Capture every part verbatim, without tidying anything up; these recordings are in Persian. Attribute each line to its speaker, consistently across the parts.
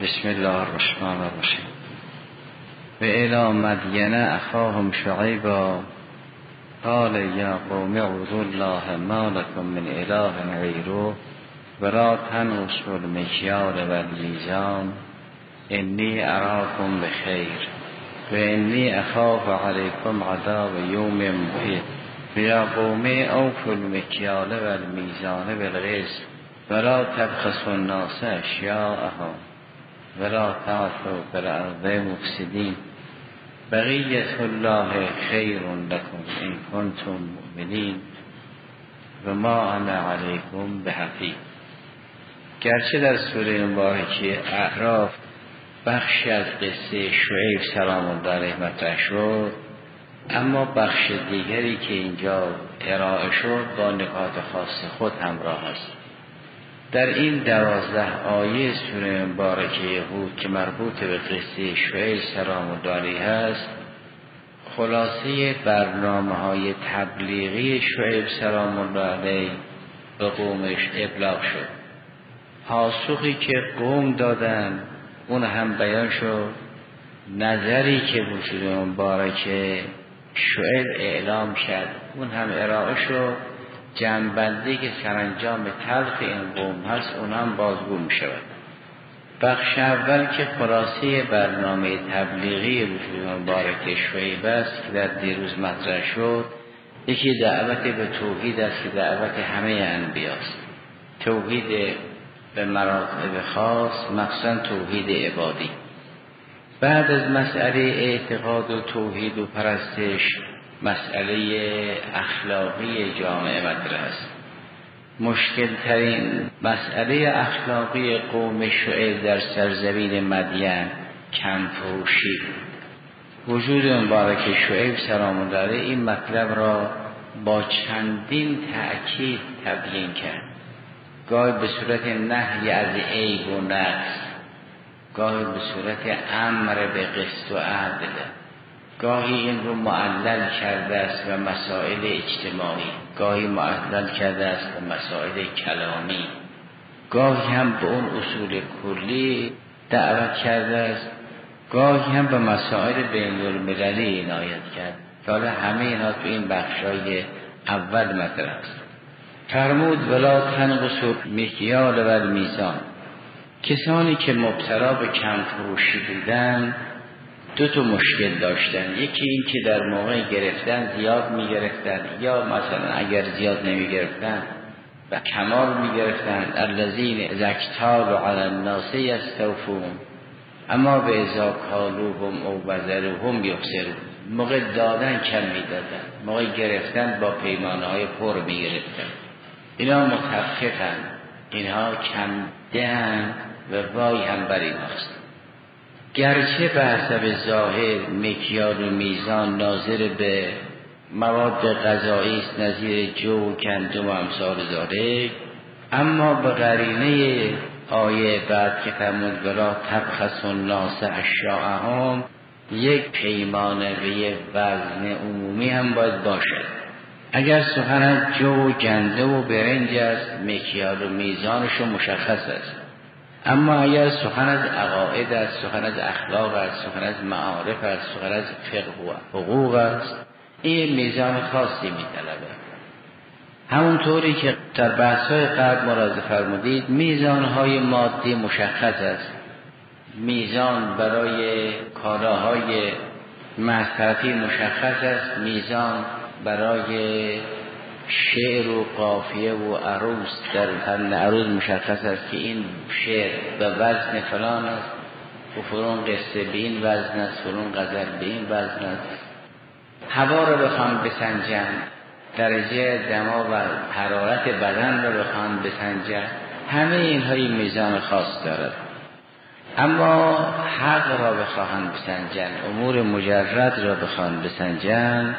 Speaker 1: بسم الله الرحمن الرحیم. و الی مدین اخاهم شعیبا قال یا قوم اعبدوا الله ما لکم من اله غیره ولا تنقصوا المکیال والمیزان انی اراکم بخیر و انی اخاف علیکم عذاب یوم محیط و یا قوم اوفوا المکیال والمیزان بالقسط ولا تبخسوا الناس اشیاءهم ولا تعثوا فی الارض مفسدین بقیت الله خیر لکم ان کنتم مؤمنین و ما انا علیکم بحفیظ. گرچه در سوره مبارکه اعراف بخشی از قصه شعیب سلام الله علیه مطرح شد، اما بخش دیگری که اینجا ارائه شد با نکات خاص خود همراه است. در این دوازده آیه سوره مبارکه هود که مربوط به قصه شعیب سلام الله علیه است، خلاصه برنامه های تبلیغی شعیب سلام الله علیه به قومش ابلاغ شد. پاسخی که قوم دادن اون هم بیان شد، نظری که وجود مبارکه شعیب اعلام شد اون هم ارائه شد، جنبندی که سرانجام تلخ این قوم هست اون هم بازگو می شود. بخش اول که خلاصه برنامه تبلیغی وجود مبارکه شعیب است که در دیروز مطرح شد، یکی دعوت به توحید است که دعوت همه انبیاست، توحید به مراتب خاص، مخصوصا توحید عبادی. بعد از مسئله اعتقاد و توحید و پرستش، مسئله اخلاقی جامعه مطرح است. مشکل ترین مسئله اخلاقی قوم شعیب در سرزمین مدین کم فروشی. وجود مبارک شعیب سلام الله علیه این مطلب را با چندین تأکید تبیین کرد، گاهی به صورت نهی از عیب و نقص، گاهی به صورت امر به قسط و عدل، گاهی این رو معلل کرده است و مسائل اجتماعی، گاهی معلل کرده است و مسائل کلامی، گاهی هم به اون اصول کلی دعوت کرده است، گاهی هم به مسائل بین المللی عنایت کرد. حالا همه اینا تو این بخشای اول مطرح است. فرمود ولا تنقصوا المکیال والمیزان. کسانی که مبتلا به کم فروشی بودن دو تا مشکل داشتن، یکی این که در موقع گرفتن زیاد می گرفتن، یا مثلا اگر زیاد نمی گرفتن و کمال می گرفتن. الذین اذا اکتالوا علی الناس یستوفون اما به اذا کالوهم او وزنوهم یخسرون. موقع دادن کم می دادن، موقع گرفتن با پیمانهای پر می گرفتن. اینا متفقن، اینها کم دهن و وای هم بر ایناست. گرچه به حسب ظاهر مکیال و میزان ناظر به مواد غذایی است، نظیر جو و گندم و امثال ذالک، اما به قرینه آیه بعد که فرمود ولا تبخسوا الناس اشیاءهم، یک پیمانه و یک وزن عمومی هم باید باشد. اگر سخن از جو و گندم و برنج است، مکیال و میزانش مشخص است، اما اگر سخن از عقاید است، سخن از اخلاق است، سخن از معارف است، سخن از فقه و حقوق است، این میزان خاصی می‌طلبه. همونطوری که در بحث‌های قبل ملاحظه فرمودید، میزان‌های مادی مشخص است. میزان برای کالاهای مصرفی مشخص است، میزان برای شعر و قافیه و عروض در فن عروض مشخص است که این شعر به وزن فلان است و فلان قصه به این وزن است، فلان غزل به این وزن است. هوا را بخوان بسنجن، درجه دما و حرارت بدن را بخوان بسنجن، همه اینهای میزان خاص دارد. اما حق را بخواهند بسنجن، امور مجرد را بخواهند بسنجن،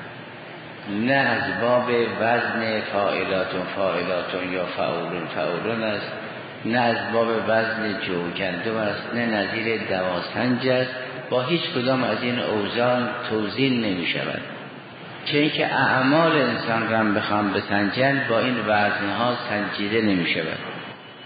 Speaker 1: نه از باب وزن فاعلاتون فاعلاتون یا فعولون فعولون است، نه از باب وزن جو گندم است، نه نظیر دواسنج است. با هیچ کدام از این اوزان توزین نمی شود، چه اینکه اعمال انسان را بخوام بسنجن با این وزنها سنجیده نمی شود.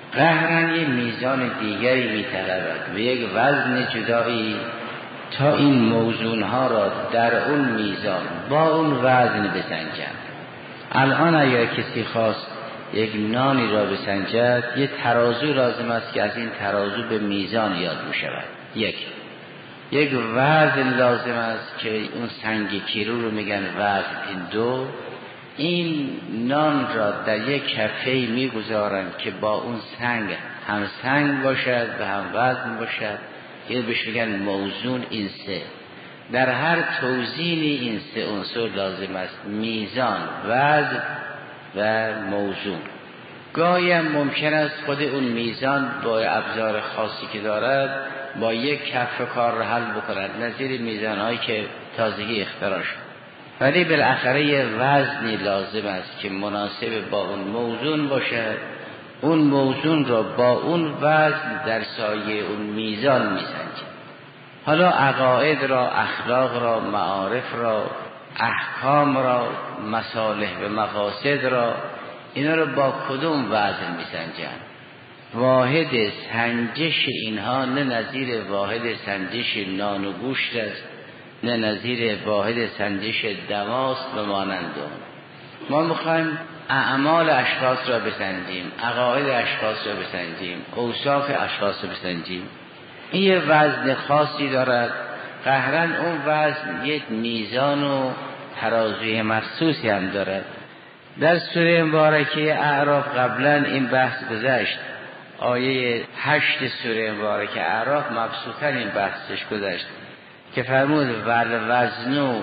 Speaker 2: قهرن یه میزان دیگری میطلبد و یک وزن جدایی تا این موزونها را در اون میزان با اون وزن بسنجند. الان اگر کسی خواست یک نانی را بسنجد، یه ترازو لازم است که از این ترازو به میزان یاد بشود. یک یک وزن لازم است که اون سنگ کیلو رو میگن وزن. این دو، این نان را در یک کفه‌ای میگذارند که با اون سنگ هم سنگ باشد و هم وزن باشد، که بهش میگن موزون. این سه، در هر توزینی این سه عنصر لازم است: میزان، وزن و موزون. گاهی هم ممکن است خود اون میزان با ابزار خاصی که دارد با یک کف کار را حل بکند، نظیر میزانهایی که تازگی اختراع شد. ولی بالاخره یه وزنی لازم است که مناسب با اون موزون باشد، اون موزون را با اون وزن در سایه اون میزان میسنجد. حالا عقاید را، اخلاق را، معارف را، احکام را، مصالح و مقاصد را، اینا رو با کدوم وزن میسنجند؟ واحد سنجش اینها نه نظیر واحد سنجش نان و گوشت است، نه نظیر واحد سنجش دماست و مانند اون. ما میخوایم اعمال اشخاص را بسنجیم، عقاید اشخاص را بسنجیم، اوصاف اشخاص را بسنجیم. این یه وزن خاصی دارد. قهرن اون وزن یک میزان و ترازوی مخصوصی هم دارد. در سوره مبارکه اعراف قبلا این بحث گذشت. آیه هشت سوره مبارکه اعراف مبسوطاً این بحثش گذشت که فرمود والوزن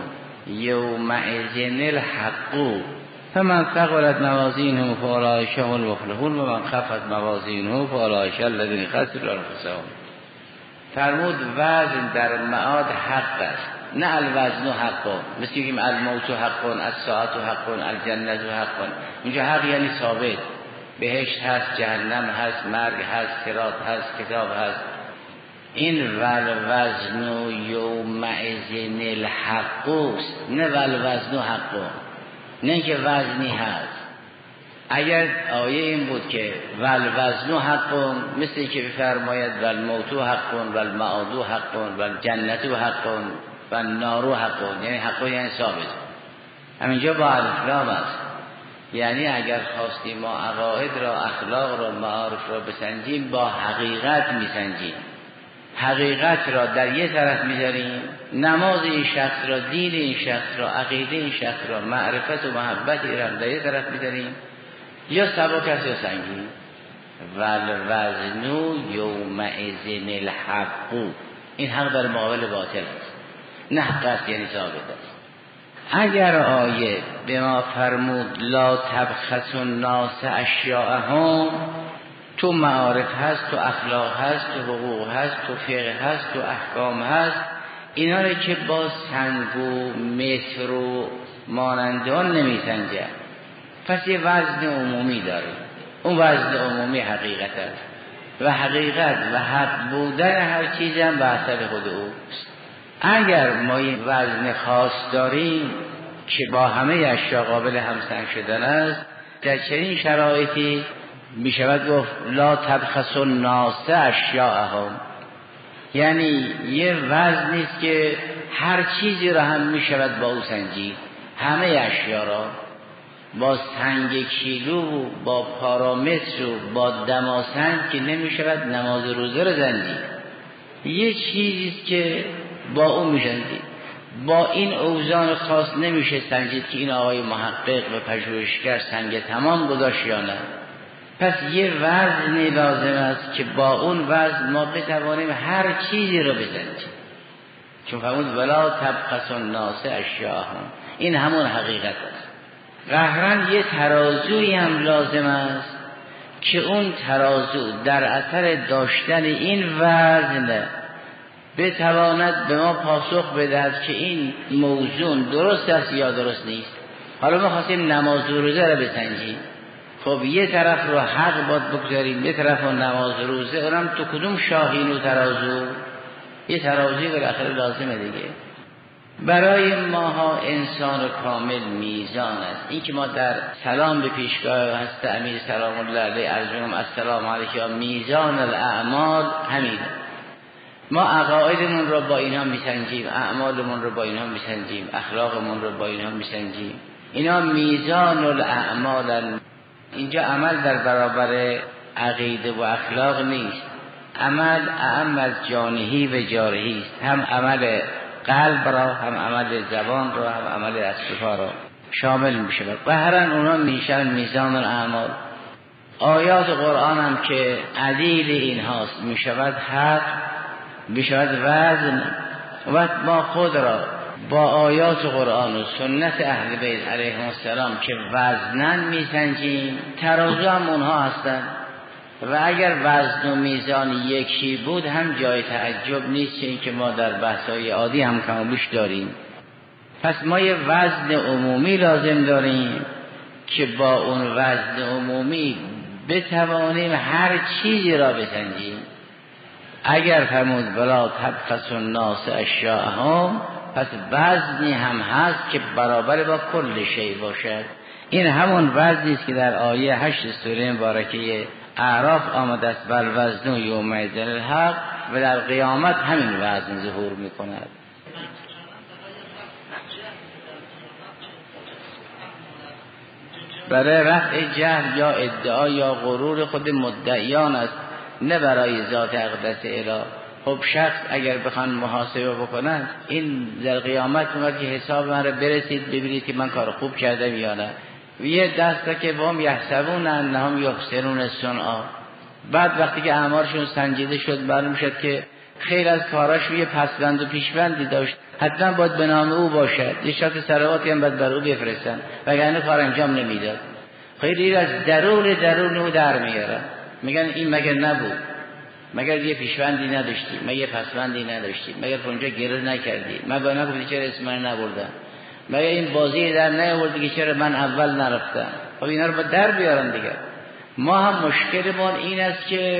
Speaker 2: یومئذ الحق فمن ثقلت موازینه فاولئک هم المفلحون و من خفت موازینه فاولئک الذین خسروا انفسهم. فرمود وزن در معاد حق است، نه الوزن حق، مثل که الموت حق، الساعت حق، الجنت حق. اینجا حق یعنی ثابت، بهشت هست، جهنم هست، مرگ هست، صراط هست، کتاب هست. این والوزن یومئذ الحق است، نه والوزن حق، نه که وزنی هست. اگر آیه این بود که والوزن حق، مثل که بفرماید والموت حق والمعاد حق والجنت حق والنار حق، یعنی حق یعنی ثابت. همینجا با الف است. یعنی اگر خواستیم ما عقاید را، اخلاق را، معارف را بسنجیم، با حقیقت میسنجیم. حقیقت را در یه طرف میذاریم، نماز این شخص را، دین این شخص را، عقیده این شخص را، معرفت و محبت را در یه طرف میذاریم، یا سبک است یا سنگین. والوزن یومئذ الحق، این حق در مقابل باطل است، نه حق است یعنی ثابت است. اگر آیه به ما فرمود لا تبخس الناس اشیاءهم، تو معارف هست، تو اخلاق هست، تو حقوق هست، تو فقه هست، تو احکام هست، اینا رو که با سنگ و متر و مانند آن نمیسنجه، پس یه وزن عمومی داره. اون وزن عمومی حقیقت است و حقیقت و حق بودن هر چیز هم به حسب خود اوست. اگر ما این وزن خاص داریم که با همه اشیا قابل همسنگ شدن است، در چنین شرایطی می شود گفت لا تبخس الناس اشیاءهم، یعنی یه وزن نیست که هر چیزی را هم می شود با او سنجید. همه اشیا را با سنگ کیلو، با پارامتر و با دماسنج که نمی شود نماز روزه را سنجید. یه چیزیست که با اون می سنجید. با این اوزان خاص نمیشه سنجید که این آقای محقق و پژوهشگر سنگ تمام گذاشت یا نه. پس یه وزنی لازم است که با اون وزن ما بتوانیم هر چیزی رو بسنجیم. چون فرمود ولا تبخس الناس اشیاءهم، این همون حقیقت است. قهرن یه ترازوی هم لازم است که اون ترازو در اثر داشتن این وزن بتواند به ما پاسخ بدهد که این موزون درست است یا درست نیست. حالا ما خواستیم نماز و روزه را بسنجیم، خب یه طرف رو حق باید بگذاریم، یه طرف رو نماز و روزه، اونم تو کدوم شاهین و ترازو؟ یه ترازوی بالاخره لازمه دیگه. برای ماها انسان کامل میزان است. این که ما در سلام به پیشگاه حضرت امیر سلام الله علیه عرض می‌کنم السلام علیکم میزان الاعمال همین. ما عقایدمون رو با اینها میسنجیم، اعمالمون رو با اینها میسنجیم، اخلاقمون رو با اینها میسنجیم. اینا میزان الاعمال. اینجا عمل در برابر عقیده و اخلاق نیست. عمل اعم از جانهی و جارهی است. هم عمل قلب را، هم عمل زبان را، هم عمل دست‌ها را شامل میشه. و هر ان اونا میشن میزان الاعمال. آیات قرآن هم که عدیل این هاست، میشود حق، میشود وزن. و ما خود را با آیات قرآن و سنت اهل بیت علیهم السلام که وزنن میسنجیم، ترازو هم اونها هستن. و اگر وزن و میزان یکی بود هم جای تعجب نیست، این که ما در بحث‌های عادی هم کاملش داریم. پس ما یه وزن عمومی لازم داریم که با اون وزن عمومی بتوانیم هر چیزی را بسنجیم. اگر فرمود بلا تبخسوا الناس اشیاءهم، پس وزنی هم هست که برابر با کل شی باشد. این همون وزنی است که در آیه هشت سوره مبارکه اعراف آمده است، بل وزن یومئذ الحق، و در قیامت همین وزن ظهور می‌کند. برای رفع جهل یا ادعا یا غرور خود مدعیان است، نه برای ذات اقدس اله. خب شخص اگر بخوان محاسبه بکنن، این در قیامت اومد که حساب من رو برسید ببینید که من کار خوب کردم یا نه. یه دسته که بام یحسبون انهم یحسنون صنعا، بعد وقتی که اعمالشون سنجیده شد معلوم شد که خیلی از کاراش یه پسوند و پیشوندی داشت، حتما باید به نام او باشد، یه شرط صلواتی هم باید بر او بفرستن وگرنه کار انجام نمیداد. خیلی از درون درون او در میارن، میگن این مگر نبود، مگر یه پیشوندی نداشتی، مگر یه پسوندی نداشتی، مگر اونجا گره نکردی، مگر نگفتی چرا اسم من نبردن، مگر این بازی در نیاوردی که چرا من اول نرفتم. خب اینا رو با در بیارن دیگه. ما هم مشکلمون این است که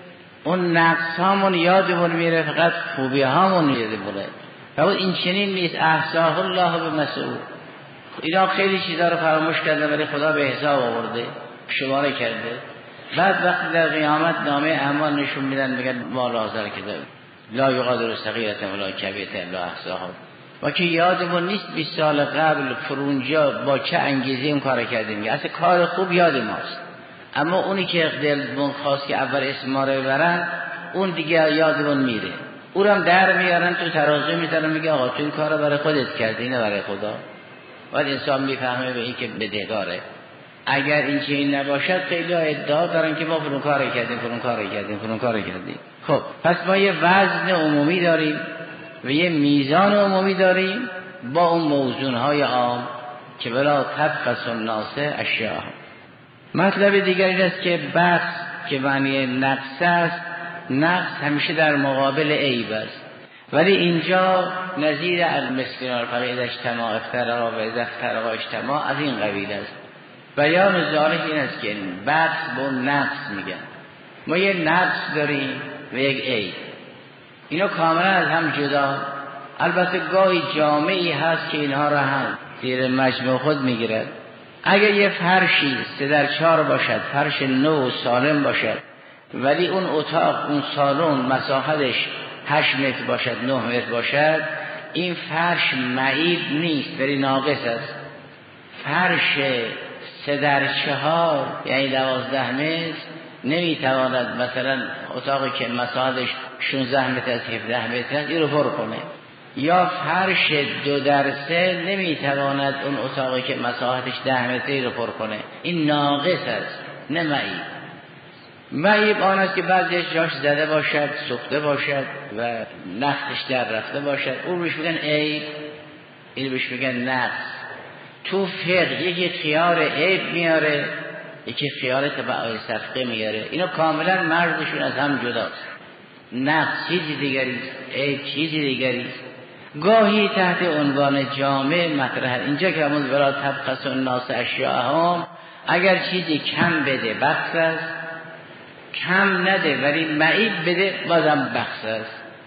Speaker 2: اون نقص هامون یادمون میره، فقط خوبی هامون یادمونه. و این چنین نیست. احصاه الله به مسئول. اینا خیلی چیزا رو فراموش کرده ولی خدا به حساب آورده، شماره کرده. بعد وقتی در قیامت نامه اعمال نشون میدن میگن ما لازر کده لا یغادر صغیرة ولا کبیرة الا احصاها. و که یادمون نیست بیست سال قبل فرونجا با چه انگیزه اون کار کردیم. اصلا کار خوب یاد ماست، اما اونی که دلمون خواست که اول اسم ما رو ببرن اون دیگه یادمون میره. او رو هم در میارن تو ترازو میذارن، میگه آقا تو این کار رو برای خودت کردی نه برای خدا. بعد انسان میفهمه به این که بدهکاره. اگر این چنین نباشد خیلی ادعا دارن که ما فلان کار کردیم فلان کار کردیم فلان کار کردیم. خب پس ما یه وزن عمومی داریم و یه میزان عمومی داریم با اون موزونهای عام که بلا تبخسوا الناس اشیاءهم. مطلب دیگر این است که بخس که معنی نقص است، نقص همیشه در مقابل عیب است، ولی اینجا نظیر المسکین الفقیر اجتماع افترا و اذا افترا اجتماع از این قبیل است. بیان ذالک این است که بخس با نقص میگن. ما یه نقص داریم و یک عیب، اینا کاملا از هم جدا. البته گاهی جامعی هست که اینها را هم زیر مجموع خود میگیرد. اگر یه فرشی سه در چهار باشد، فرش نو و سالم باشد، ولی اون اتاق اون سالن مساحتش هشت متر باشد نه متر باشد، این فرش معیب نیست ولی ناقص است. فرش سه در چهار یعنی دوازده متر نمیتواند مثلا اتاقی که مساحتش شانزده متر از هفده متر است این رو پر کنه، یا فرش دو در سه نمیتواند اون اتاقی که مساحتش ده متری رو پر کنه. این ناقص است نه معیب. معیب آن است که بعضیش جاش زده باشد، سوخته باشد و نختش در رفته باشد، اون بهش میگن عیب، این بهش میگن نقص. تو فقه یکی خیار عیب میاره، یکی خیار تبعای صفقه میاره. اینا کاملا مرزشون از هم جداست. نقص چیزی دیگری است، عیب چیزی دیگری است. گاهی تحت عنوان جامع مطرح اینجا که همون ولا تبخسوا الناس اشیاءهم، اگر چیزی کم بده بخس است، کم نده ولی معیب بده بازم بخس است.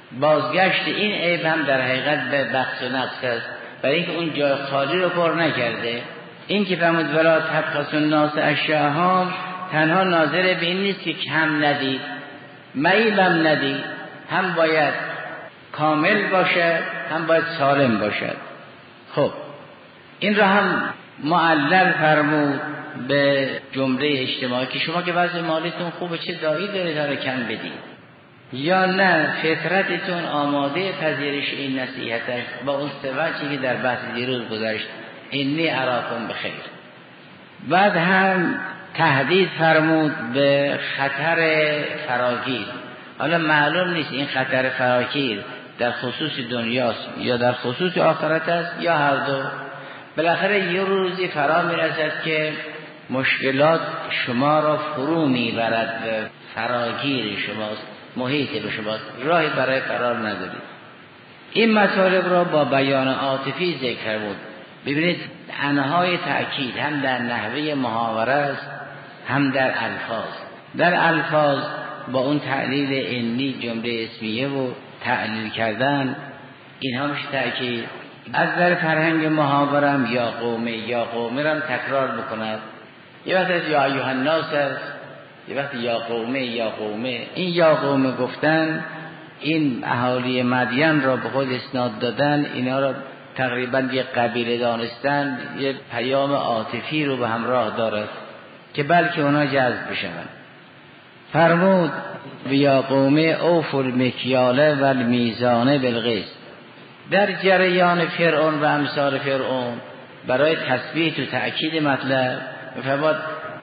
Speaker 2: بازگشت این عیب هم در حقیقت به بخس و نقص است، برای اینکه اون جای خالی رو پر نکرده. این که فرمود ولا تبخسوا الناس اشیاءهم تنها ناظر به این نیست که کم ندید، معیبم ندید، هم باید کامل باشد هم باید سالم باشد. خب این را هم معلل فرمود به جمله اجتماعی که شما که وضع مالیتون خوبه چه دایی داره داره کم بدید، یا نه فطرتتون آماده پذیرش این نصیحتش با اون سوچی که در بحث دیروز گذاشت انی اراکم بخیر. بعد هم تهدید فرمود به خطر فراگیر. حالا معلوم نیست این خطر فراگیر در خصوص دنیاست یا در خصوص آخرت است یا هر دو. بالاخره یه روزی فرا میرسد که مشکلات شما را فرو میبرد به فراگیر شماست، محیط به شماست، راهی برای فرار ندارید. این مطالب را با بیان عاطفی ذکر بود. ببینید انهای تأکید هم در نحوه محاوره است هم در الفاظ. در الفاظ با اون تعلیل انی جمله اسمیه و تعلیل کردن اینها میشه تأکید. از در فرهنگ محاورم یا قومه یا قومه را تکرار بکند. یه وقت از یا ایها الناس است، یه وقت یا قومه یا قومه. این یا قومه گفتن این اهالی مدین را به خود اسناد دادن، اینا را تقریبا یه قبیله دانستن، یه پیام عاطفی رو به همراه دارد که بلکه اونا جذب بشن. فرمود یا قومه اوفوا المکیال و المیزان بالقسط. در جریان فرعون و امثال فرعون برای تثبیت و تأکید مطلب فرمود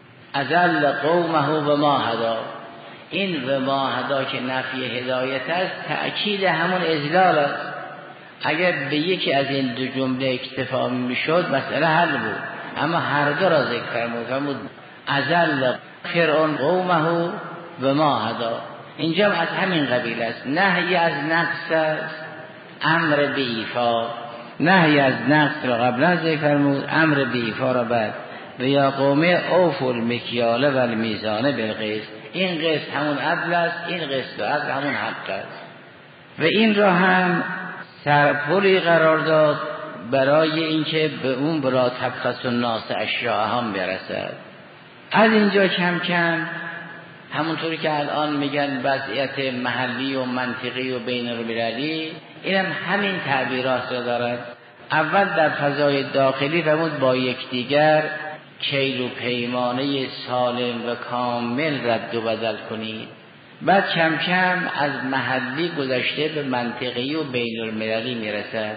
Speaker 2: اذل قومه و ما هدا. این و ما هدا که نفی هدایت است تأکید همون اذلال است. اگر به یکی از این دو جمله اکتفا میشد مسئله حل بود، اما هر دو را ذکر فرمود. فرمود اذل فرعون قومه و ما هدا. اینجا از همین قبیل است. نهی از نقص است، امر به ایفا. نهی از نقص را قبلا ذکر فرمود، امر به ایفا را بعد. و یا قومه اوفوا المکیال و المیزان بالقسط. این قسط همون عدل است، این قسط و عدل همون حق است. و این را هم سرپلی قرار داد برای اینکه به اون برا تبخسوا الناس اشیاءهم برسد. از اینجا کم کم همونطوری که الان میگن وضعیت محلی و منطقی و بین المللی، اینم هم همین تعبیرات را دارد. اول در فضای داخلی فرمود با یکدیگر کیل و پیمانه سالم و کامل رد و بدل کنید. بعد کم کم از محلی گذشته به منطقی و بین المللی میرسد.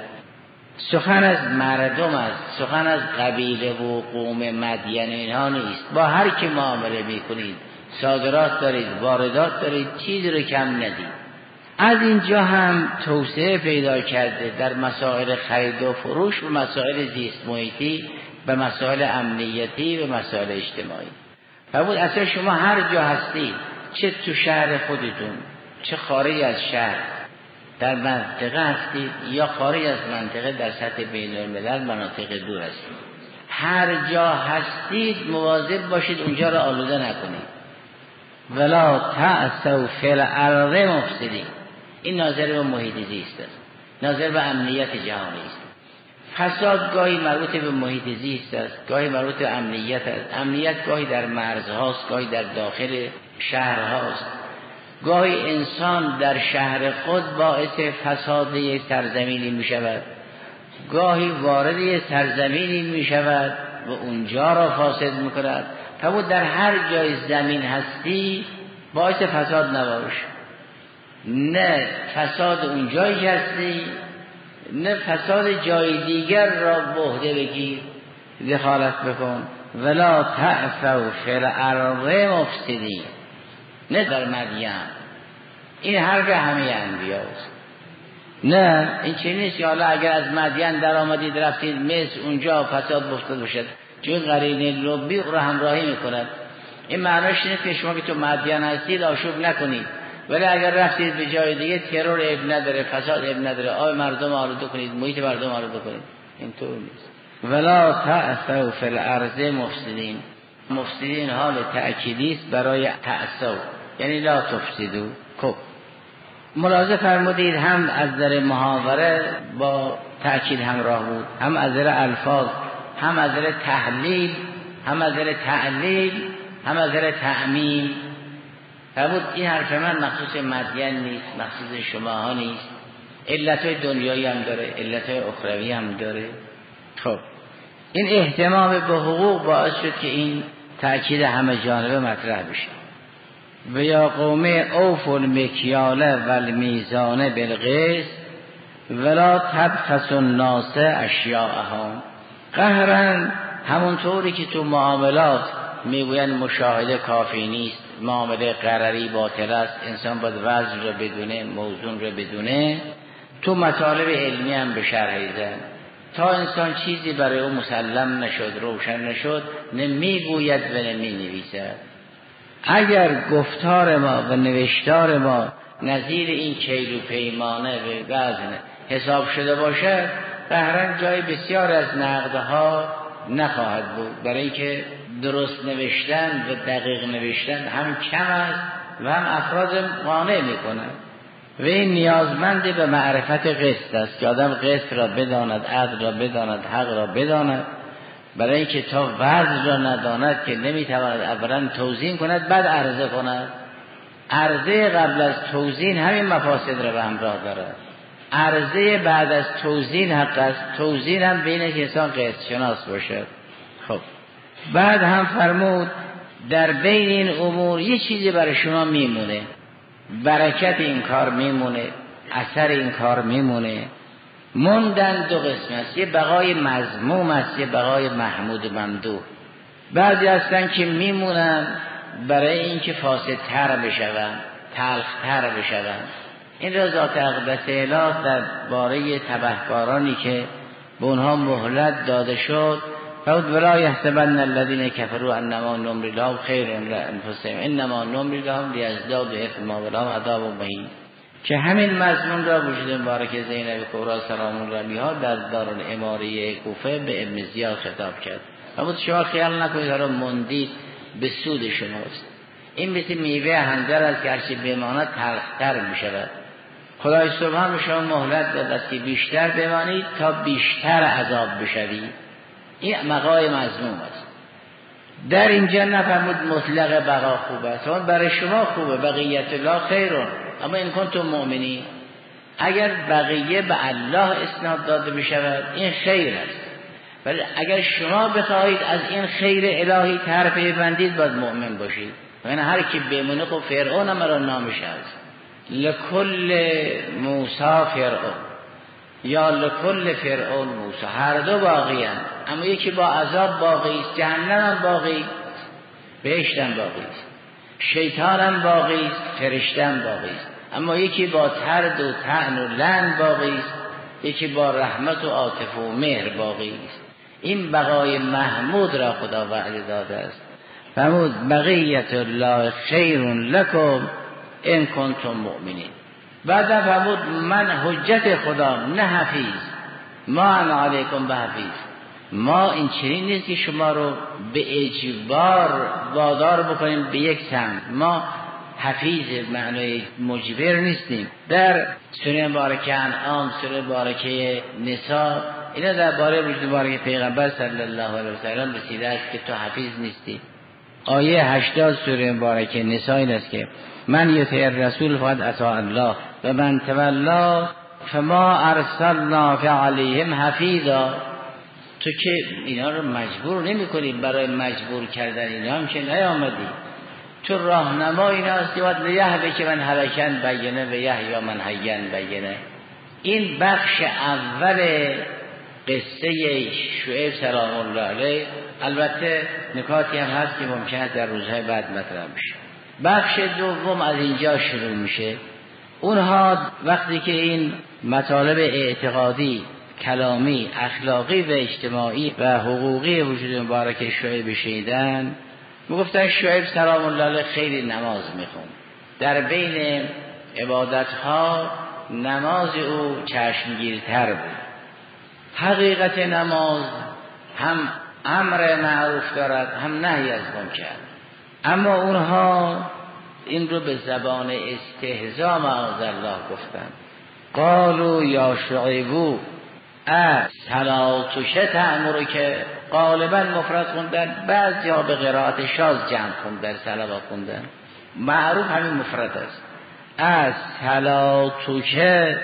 Speaker 2: سخن از مردم است، سخن از قبیله و قوم مدین اینها نیست. با هر کی معامله میکنید، صادرات دارید، واردات دارید، چیزی رو کم ندید. از اینجا هم توسعه پیدا کرده در مسائل خرید و فروش و مسائل زیست محیطی، به مسائل امنیتی و مسائل اجتماعی. فرمود اصلا شما هر جا هستید، چه تو شهر خودتون چه خارج از شهر، در منطقه هستید یا خارج از منطقه در سطح بین الملل مناطق دور هستید، هر جا هستید مواظب باشید اونجا را آلوده نکنید. ولا تعثوا فی الارض مفسدین. این ناظر به محیط زیست است، ناظر به امنیت جهانی است. فساد گاهی مربوط به محیط زیست است، گاهی مربوط به امنیت است. امنیت گاهی در مرزهاست، گاهی در داخل شهرهاست. گاهی انسان در شهر خود باعث فساد یک سرزمینی می شود، گاهی وارد یک سرزمینی می شود و اونجا را فاسد می کند. فرمود در هر جای زمین هستی باعث فساد نباش. نه فساد اونجایی هستی، نه فساد جای دیگر را به عهده بگیر، دخالت بکن. ولا تعثوا فی الارض مفسدین. نه در مدین، این حرف همه انبیاست. نه این چه نیست که حالا اگر از مدین در آمدید رفتید مصر اونجا فساد افتاده باشد، چون قرینه لبی را همراهی میکند. این معناش نیست که شما که تو مدین هستید آشوب نکنید، ولی اگر رفتید به جای دیگه ترور اب نداره، فساد اب نداره، آب مردم آلوده کنید، محیط مردم آلوده کنید، اینطور نیست. ولا تعثوا فی الارض مفسدین. مفسدین حال تأکیدی است برای تعثوا، یعنی لا تفسدوا. خب ملاحظه فرمودید هم از نظر محاوره با تأکید همراه بود، هم از نظر الفاظ، هم از نظر تحلیل، هم از نظر تعلیل، هم از نظر تعمیم. فرمود این حرف من مخصوص مدین نیست، مخصوص شما ها نیست، علتهای دنیایی هم داره، علتهای اخروی هم داره. خب این اهتمام به حقوق باعث شد که این تأکید همه جانبه مطرح بشه. و یا قوم اوفوا المکیال و المیزان بالقسط ولا تبخسوا الناس اشیاءهم. قهرا همونطوری که تو معاملات میگوین مشاهده کافی نیست، معامله قرری باطل است، انسان باید وزن را بدونه، موزون را بدونه، تو مطالب علمی هم به شرح زن. تا انسان چیزی برای او مسلم نشد، روشن نشد، نه میگوید و نه مینویسد. اگر گفتار ما و نوشتار ما نظیر این کیل و پیمانه و وزن حساب شده باشد، قهرن جای بسیار از نقدها نخواهد بود، برای اینکه درست نوشتن و دقیق نوشتن هم کم است و هم افراد قانع میکنند. و این نیازمند به معرفت قسط است که آدم قسط را بداند، عدل را بداند، حق را بداند، برای اینکه تا وزن را نداند که نمیتواند اولا توزین کند بعد عرضه کند. عرضه قبل از توزین همین مفاسد را به همراه دارد. عرضه بعد از توزین حق است، توزین هم بینه که انسان قسط شناس باشد. خب بعد هم فرمود در بین این امور یه چیزی برای شما میمونه، برکت این کار میمونه، اثر این کار میمونه. موندن دو قسم است، یه بقای مذموم است، یه بقای محمود و ممدوح. بعضی هستن که میمونن برای اینکه فاسدتر بشون، تلختر بشون. این را ذات اقدس اله در باره تبهکارانی که به اونها مهلت داده شد، فود ولا یحسبن الذین کفروا انما نملی لهم خیر لانفسهم انما نملی لهم لیزدادوا اثما ولهم عذاب مهین، که همین مضمون را وجود مبارک زینب کبری سلام الله علیها در دارالاماره کوفه به ابن زیاد خطاب کرد. اما شما خیال نکنید را مندید به سود شماست. این مثل میوه هنجر است که هرچی بماند تلختر می شود. خدای سبحان به شما مهلت داد است که بیشتر بمانید تا بیشتر عذاب بشوید. این مقای مضموم است. در اینجا نفرمود مطلق بقا خوب است، اما برای شما خوبه، بقیت الله خیرون اما این کنتم مؤمنین. اگر بقیه به الله اسناد داده بشود این خیر است، ولی اگر شما بخواهید از این خیر الهی طرف ببندید باید مؤمن باشید. یعنی هر کی بمونه خب فرعون هم را نامش هست، لکل موسی فرعون یا لکل فرعون موسی، هر دو باقی هستند، اما یکی با عذاب باقی است، جهنم هم باقی است، بهشت هم باقی است، شیطان هم باقی است، فرشته هم باقی است، اما یکی با ترد و طعن و لعن باقی است، یکی با رحمت و عاطفه و مهر باقی است. این بقای محمود را خدا وعده داده است. فرمود بقیت الله خیر لکم ان کنتم مؤمنین. بعد فرمود من حجت خدا نه حفیظ، ما انا علیکم به حفیظ. ما این چنین نیست که شما رو به اجبار وادار بکنیم به یک سمت. ما حفیظ معنای مجبر نیستیم. در سوره مبارکه انعام، سوره مبارکه نساء، اینا درباره وجود مبارک پیغمبر صلی الله علیه و سلم رسیده است که تو حفیظ نیستی. آیه هشتاد سوره مبارکه نساء این است که من یطیع الرسول فقد اطاع الله و من تولی فما ارسلناک علیهم حفیظا. تو که اینا رو مجبور نمی کنی، برای مجبور کردن اینا هم که نیامدی، تو راهنما اینا هستی. باید لیهبه که من هلکن بینه و یحیی من حین بینه. این بخش اول قصه شعیب سلام الله علیه. البته نکاتی هم هست که ممکنه در روزهای بعد مطرح بشه. بخش دوم از اینجا شروع میشه. اونها وقتی که این مطالب اعتقادی، کلامی، اخلاقی و اجتماعی و حقوقی وجود مبارک شعیب شنیدن، میگفتن شعیب سلام الله علیه خیلی نماز میخوند. در بین عبادتها نماز او چشمگیرتر بود. حقیقت نماز هم امر معروف دارد هم نهی از منکر، اما اونها این رو به زبان استهزا معاذالله گفتن. قالوا یا شعیبو صلاتک تأمرک، غالبا مفرد خوندن، بعضیا به قرائت شاذ جمع خوندن، صلوات خوندن، معروف همین مفرد است. از صلاتک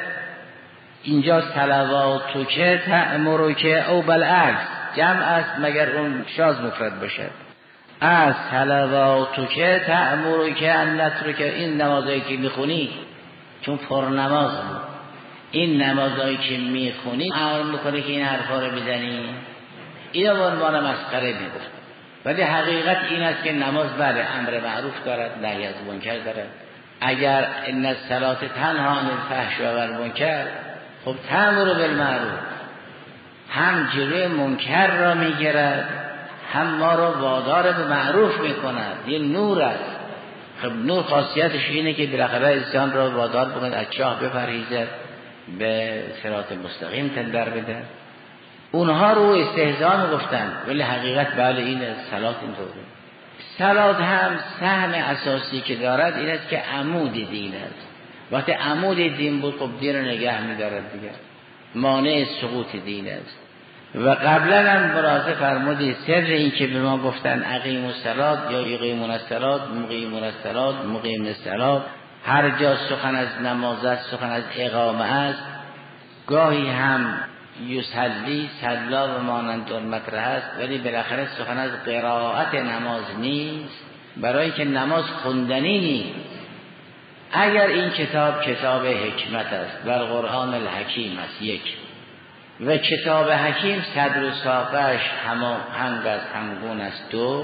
Speaker 2: اینجا صلواتک تأمرک او بالعکس جمع است مگر اون شاذ مفرد باشد. از صلواتک تأمرک ان نترک، این نمازایی که میخونی چون پر نماز بود، این نمازایی که میخونی امر میکنه که این حرفا رو بزنی، اینا به عنوان مسخره میگفت. ولی حقیقت این است که نماز بله امر معروف دارد، نهی از منکر دارد. اگر ان الصلاة تنها عن الفحشاء و المنکر، خب تأمر بالمعروف هم جلوی منکر را میگیرد، هم ما را وادار به معروف میکند. یه نور است. خب نور خاصیتش اینه که بالاخره انسان را وادار بکند از چاه بپرهیزد، به صراط مستقیم تندر بده. اونها رو استهزا میگفتن، ولی حقیقت بله این صلات اینطوره. صلات هم سهم اساسی که دارد این است که عمود دین است. وقتی عمود دین بود خب دین رو نگه میدارد دیگه، مانع سقوط دین است. و قبلا هم ملاحظه فرمودید سر این که به ما گفتن اقیم الصلاة یا یقیمون الصلاة، مقیمون الصلاة، مقیم الصلاة، هر جا سخن از نماز است، سخن از اقامه است. گاهی هم یصلی صلا و مانند مطرح است، ولی بالاخره سخن از قرائت نماز نیست، برای که نماز خوندنی نیست. اگر این کتاب کتاب حکمت است و قرآن الحکیم است یک، و کتاب حکیم صدر و ساقش هماهنگ است، همگون است دو،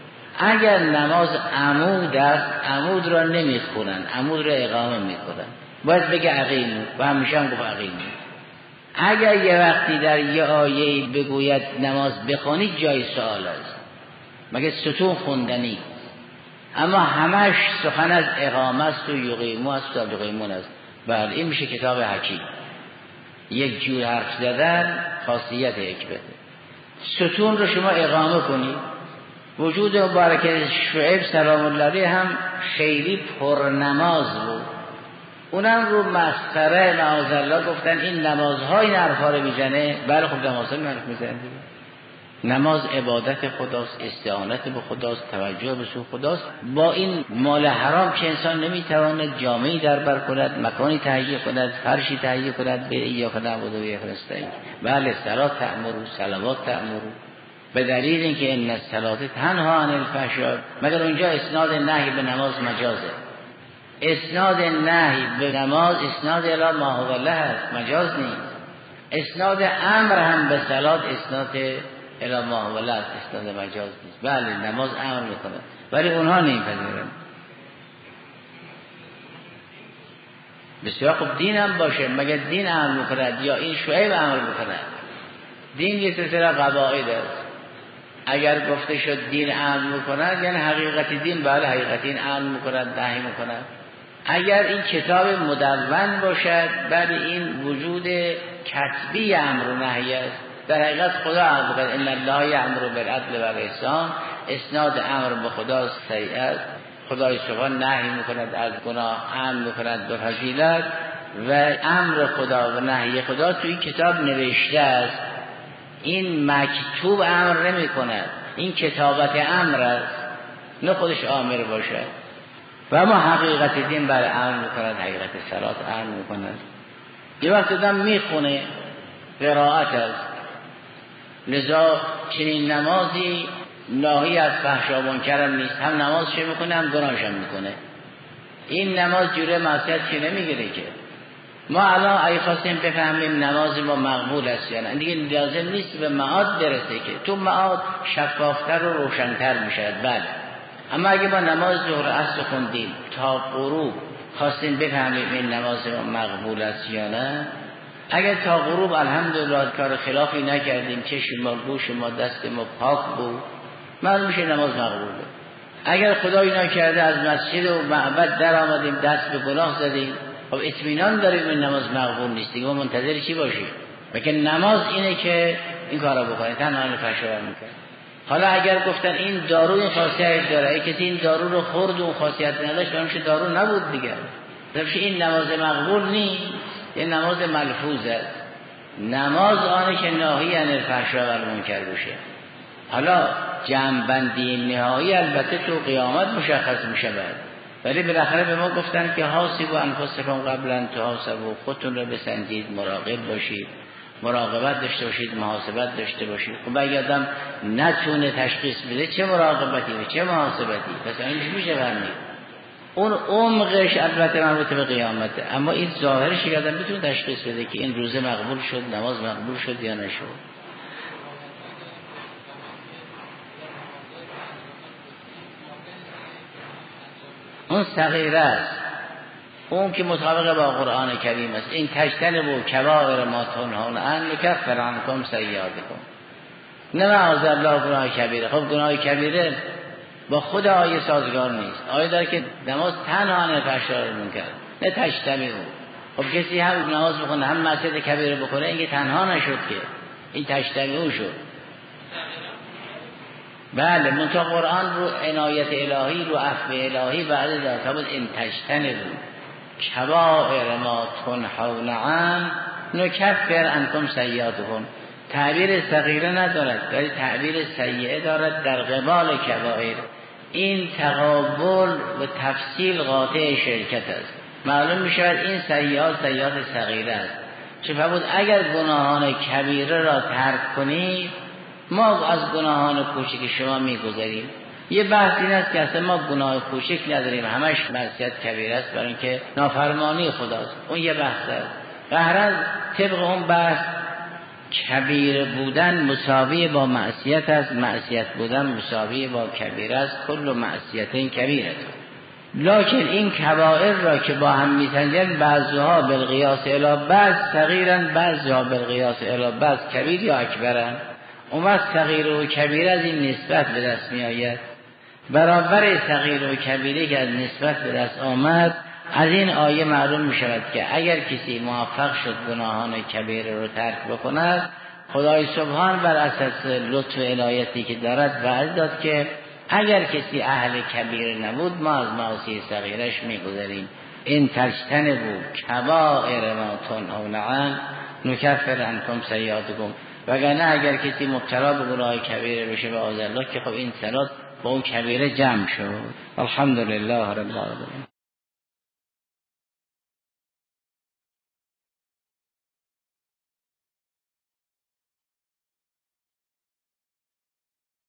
Speaker 2: اگر نماز عمود است عمود را نمیخونن، عمود را اقامه میکنن، باید بگه اقیمو و همیشه هم گفت اقیمو. اگر یه وقتی در یه آیه بگوید نماز بخونید جای سوال است، مگه ستون خوندنی، اما همش سخن از اقامه است و یقیمو است و یقیمون است. بله این میشه کتاب حکیم. یک جور حرف زدن خاصیت حکمته. ستون رو شما اقامه کنید. وجود مبارک شعیب سلام الله علیه هم خیلی پرنماز بود، اونم رو مسخره معاذالله گفتن این نمازهای این حرفا رو میزنه. بله خب نمازها این حرف میزنه دیگه. نماز عبادت خداست، استعانت به خداست، توجه به سوی خداست. با این مال حرام که انسان نمیتواند جامعی در بر کند، مکانی تهیه کند، فرشی تهیه کند، به ایاک نعبد و ایاک نستعین. بله صلات تأمرو، صلوات تأمرو، به دلیل اینکه ان الصلاة تنها عن الفحشاء. مگر اونجا اسناد نهی به نماز مجازه، اسناد نهی به نماز اسناد الی ما هو الله است، مجاز نیست. اسناد امر هم به صلات اسناد الی ما هو الله است، اسناد مجاز نیست. بله نماز امر میکنه ولی اونها نمیپذیرن. بسیار خوب دین هم باشه، مگر دین امر میکند یا این شعیب امر میکند؟ دین یه سلسله قواعد است. اگر گفته شد دین امر میکند یعنی حقیقت دین، بله حقیقت دین امر میکند، نهی میکند. اگر این کتاب مدون باشد بله این وجود کتبی امر و نهی است. در حقیقت خدا امر میکند ان الله یأمر بالعدل و الاحسان، اسناد امر به خدا صحیح است. خدای سبحان نهی میکند از گناه، امر میکند به فضیلت، و امر خدا و نهی خدا توی کتاب نوشته است. این مکتوب امر نمی کند، این کتابت امر است، نه خودش آمر باشد. و اما حقیقت دین بر امر می کند، حقیقت صلات امر می کند. یه وقت دم می خونه قرائت است. لذا چنین نمازی ناهی از فحشا و منکر هم نیست، هم نماز چه می کنه هم گناهش هم می کنه. این نماز جوره معصیت چی نمیگیره که. ما الان اگه خواستیم بفهمیم نماز ما مقبول است یا نه، دیگه لازم نیست به معاد برسه که تو معاد شفافتر و روشنتر میشه. بله اما اگه ما نماز ظهر عصر خوندیم تا غروب خواستیم بفهمیم این نماز ما مقبول است یا نه، اگر تا غروب الحمدلله کار خلافی نکردیم، چشم ما، گوش ما، دست ما پاک بود، معلوم میشه نماز مقبوله. اگر خدایی نکرده از مسجد و معبد در آمدیم دست به گناه زدیم، خب اطمینان داریم این نماز مقبول نیست دیگه، ما منتظر چی باشیم؟ بلکه نماز اینه که این کارا بکنه، تنها فحشا میکنه. حالا اگر گفتن این دارو این خاصیت داره، ای کسی این دارو رو خورد و اون خاصیت نداشت اونش دارو نبود دیگه. درش این نماز مقبول نیست، این نماز ملفوظ است. نماز آنه که ناهی عن الفحشاء و المنکر باشه. حالا جمع‌بندی نهایی البته تو قیامت مشخص میشه بعد، ولی بالاخره به ما گفتن که حاسبوا انفسکم قبل ان تحاسبوا، خودتون رو بسنجید، مراقب باشید، مراقبت داشته باشید، محاسبت داشته باشید. خب اگه آدم نتونه تشخیص بده چه مراقبتی و چه محاسبتی، پس اینش میشه فهمید. اون عمقش البته مربوط به قیامته، اما این ظاهرش که آدم میتونه تشخیص بده که این روزه مقبول شد، نماز مقبول شد یا نشد. اون صغیره است، اون که مطابق با قرآن کریم است. این تجتنبوا کبائر ما تنهون عنه نکفر عنکم سیئاتکم. نه معاذ الله گناه کبیره. خب گناه کبیره با خود آیه سازگار نیست. آیه داره که نماز تنها عن الفحشاء و المنکر، نه تجتنبوا. خب کسی هم نماز بخونه هم معصیت کبیره بکنه، این که تنها نشد که، این تجتنبوا شد. بله منطق قرآن رو عنایت الهی، رو عفو الهی بعد داتا بود این تجتنبوا کبائر ما تنهون عنه نکفر عنکم سیئاتکم. تعبیر صغیره ندارد ولی تعبیر سیئه دارد در قبال کبائر. این تقابل و تفصیل قاطع شرکت است. معلوم می شود این سیئات سیئات صغیره است. چه فرمود اگر گناهان کبیره را ترک کنید ما از گناهان کوچک شما میگذریم. یه بحث این است که اصلا ما گناه کوچک نداریم، همش معصیت کبیره است برای اینکه نافرمانی خداست. اون یه بحث است. قهرن طبق اون بحث کبیر بودن مساوی با معصیت است، معصیت بودن مساوی با کبیره است. کل معصیتین کبیره. لکن این کبائر را که با هم میسنجن بعضها بالقیاس الی بعض صغیرن، بعضها بالقیاس الی بعض کبیر یا اکبرن. اومد صغیر و کبیره از این نسبت به دست می آید. برابر صغیر و کبیره که از نسبت به دست آمد، از این آیه معلوم می شود که اگر کسی موفق شد گناهان کبیره رو ترک بکند، خدای سبحان بر اساس لطف و عنایتی که دارد وعده داد که اگر کسی اهل کبیره نبود ما از معاصی صغیرش می گذاریم. این تجتنبوا کبائر ما تنهون عنه نکفر عنکم سیئاتکم. وگرنه اگر کسی مبتلا به گناه کبیره بشه به آذر الله که خب این صلات با اون کبیره جمع شد. الحمدلله رب العالمین.